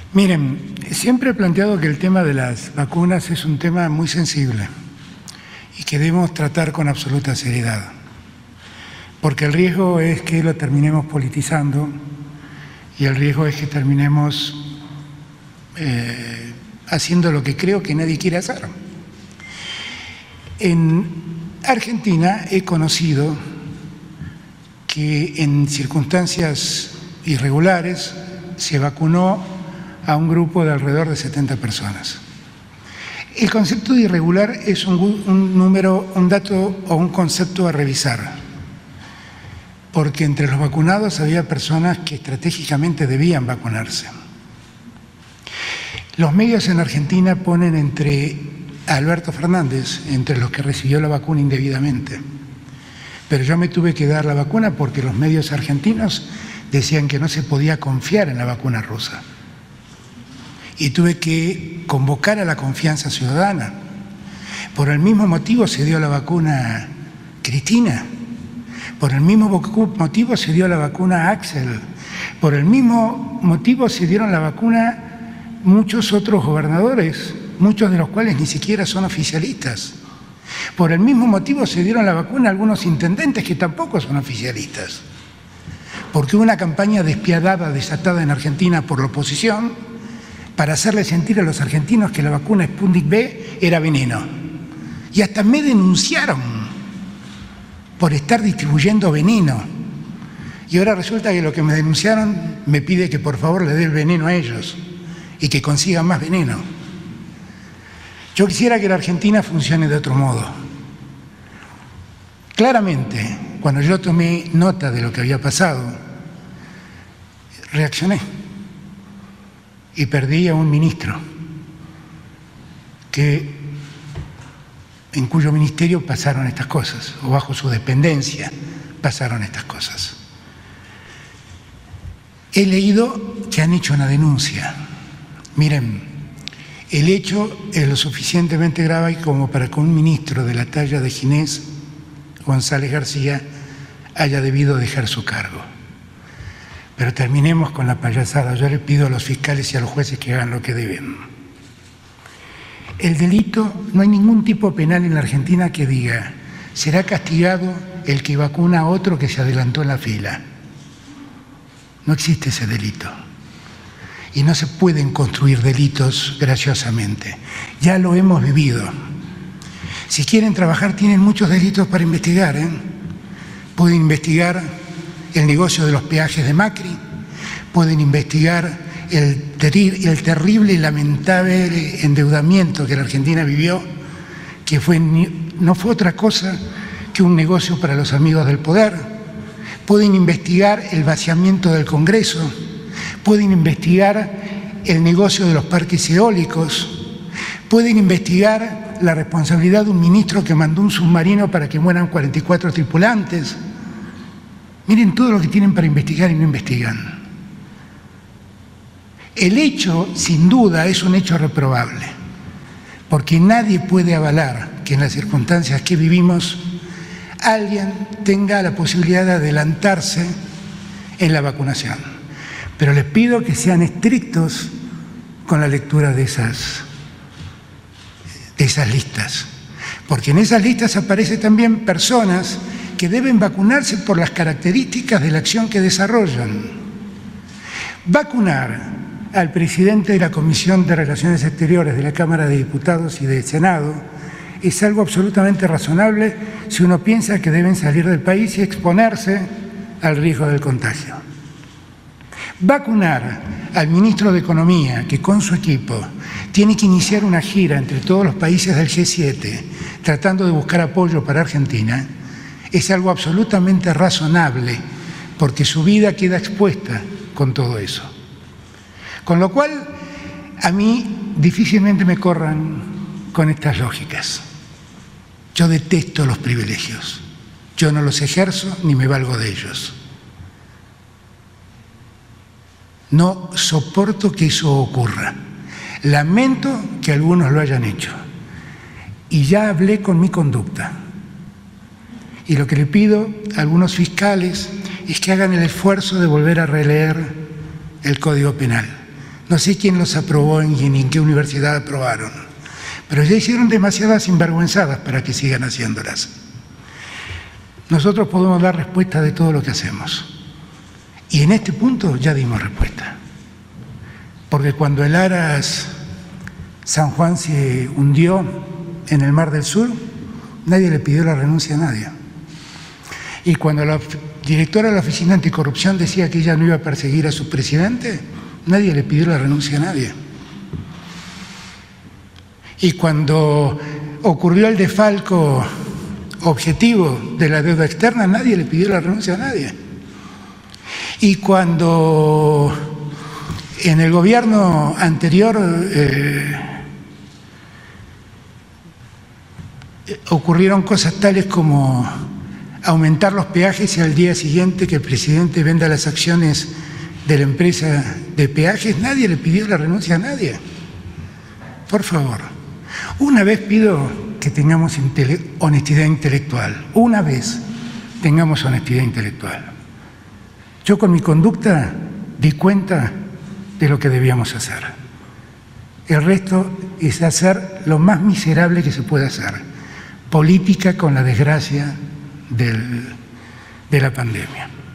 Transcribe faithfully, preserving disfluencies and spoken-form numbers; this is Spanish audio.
Miren, siempre he planteado que el tema de las vacunas es un tema muy sensible y que debemos tratar con absoluta seriedad, porque el riesgo es que lo terminemos politizando y el riesgo es que terminemos eh, haciendo lo que creo que nadie quiere hacer. En Argentina he conocido que en circunstancias irregulares se vacunó a un grupo de alrededor de setenta personas. El concepto de irregular es un, un número, un dato o un concepto a revisar, porque entre los vacunados había personas que estratégicamente debían vacunarse. Los medios en Argentina ponen entre Alberto Fernández, entre los que recibió la vacuna indebidamente, pero yo me tuve que dar la vacuna porque los medios argentinos decían que no se podía confiar en la vacuna rusa. Y tuve que convocar a la confianza ciudadana. Por el mismo motivo se dio la vacuna Cristina, por el mismo motivo se dio la vacuna Axel, por el mismo motivo se dieron la vacuna muchos otros gobernadores, muchos de los cuales ni siquiera son oficialistas. Por el mismo motivo se dieron la vacuna algunos intendentes que tampoco son oficialistas. Porque hubo una campaña despiadada, desatada en Argentina por la oposición, para hacerle sentir a los argentinos que la vacuna Sputnik B era veneno. Y hasta me denunciaron por estar distribuyendo veneno. Y ahora resulta que lo que me denunciaron me pide que por favor le dé el veneno a ellos y que consigan más veneno. Yo quisiera que la Argentina funcione de otro modo. Claramente, cuando yo tomé nota de lo que había pasado, reaccioné. Y perdí a un ministro que, en cuyo ministerio pasaron estas cosas, o bajo su dependencia pasaron estas cosas. He leído que han hecho una denuncia. Miren, el hecho es lo suficientemente grave como para que un ministro de la talla de Ginés González García haya debido dejar su cargo. Pero terminemos con la payasada. Yo les pido a los fiscales y a los jueces que hagan lo que deben. El delito, no hay ningún tipo penal en la Argentina que diga será castigado el que vacuna a otro que se adelantó en la fila. No existe ese delito. Y no se pueden construir delitos graciosamente. Ya lo hemos vivido. Si quieren trabajar, tienen muchos delitos para investigar, ¿eh? Pueden investigar el negocio de los peajes de Macri, pueden investigar el, terri el terrible y lamentable endeudamiento que la Argentina vivió, que fue, no fue otra cosa que un negocio para los amigos del poder. Pueden investigar el vaciamiento del Congreso, pueden investigar el negocio de los parques eólicos, pueden investigar la responsabilidad de un ministro que mandó un submarino para que mueran cuarenta y cuatro tripulantes. Miren todo lo que tienen para investigar y no investigan. El hecho, sin duda, es un hecho reprobable, porque nadie puede avalar que en las circunstancias que vivimos alguien tenga la posibilidad de adelantarse en la vacunación. Pero les pido que sean estrictos con la lectura de esas, de esas listas, porque en esas listas aparecen también personas que deben vacunarse por las características de la acción que desarrollan. Vacunar al presidente de la Comisión de Relaciones Exteriores de la Cámara de Diputados y del Senado es algo absolutamente razonable si uno piensa que deben salir del país y exponerse al riesgo del contagio. Vacunar al ministro de Economía, que con su equipo tiene que iniciar una gira entre todos los países del G siete tratando de buscar apoyo para Argentina, es algo absolutamente razonable, porque su vida queda expuesta con todo eso. Con lo cual, a mí difícilmente me corran con estas lógicas. Yo detesto los privilegios. Yo no los ejerzo ni me valgo de ellos. No soporto que eso ocurra. Lamento que algunos lo hayan hecho. Y ya hablé con mi conducta. Y lo que le pido a algunos fiscales es que hagan el esfuerzo de volver a releer el Código Penal. No sé quién los aprobó y en qué universidad aprobaron, pero ya hicieron demasiadas sinvergüenzadas para que sigan haciéndolas. Nosotros podemos dar respuesta de todo lo que hacemos. Y en este punto ya dimos respuesta. Porque cuando el Aras San Juan se hundió en el Mar del Sur, nadie le pidió la renuncia a nadie. Y cuando la directora de la Oficina Anticorrupción decía que ella no iba a perseguir a su presidente, nadie le pidió la renuncia a nadie. Y cuando ocurrió el desfalco objetivo de la deuda externa, nadie le pidió la renuncia a nadie. Y cuando en el gobierno anterior eh, ocurrieron cosas tales como aumentar los peajes y al día siguiente que el presidente venda las acciones de la empresa de peajes, nadie le pidió la renuncia a nadie. Por favor, una vez pido que tengamos intele- honestidad intelectual, una vez tengamos honestidad intelectual. Yo con mi conducta di cuenta de lo que debíamos hacer. El resto es hacer lo más miserable que se puede hacer, política con la desgracia del, de la pandemia.